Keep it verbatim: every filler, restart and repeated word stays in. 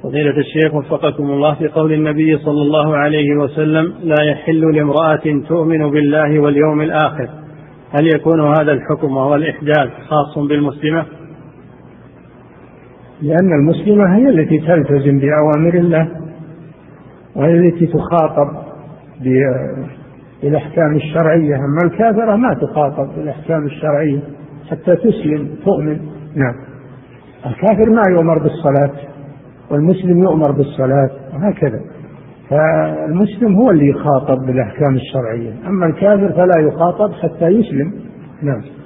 فضيلة الشيخ وفقكم الله، في قول النبي صلى الله عليه وسلم لا يحل لامرأة تؤمن بالله واليوم الآخر، هل يكون هذا الحكم وهو الإحداث خاص بالمسلمة؟ لأن المسلمة هي التي تلتزم بأوامر الله وهي التي تخاطب بالأحكام الشرعية، أما الكافرة ما تخاطب بالأحكام الشرعية حتى تسلم تؤمن. نعم، الكافر ما يؤمر بالصلاة والمسلم يؤمر بالصلاة وهكذا، فالمسلم هو اللي يخاطب بالأحكام الشرعية، أما الكافر فلا يخاطب حتى يسلم. نعم.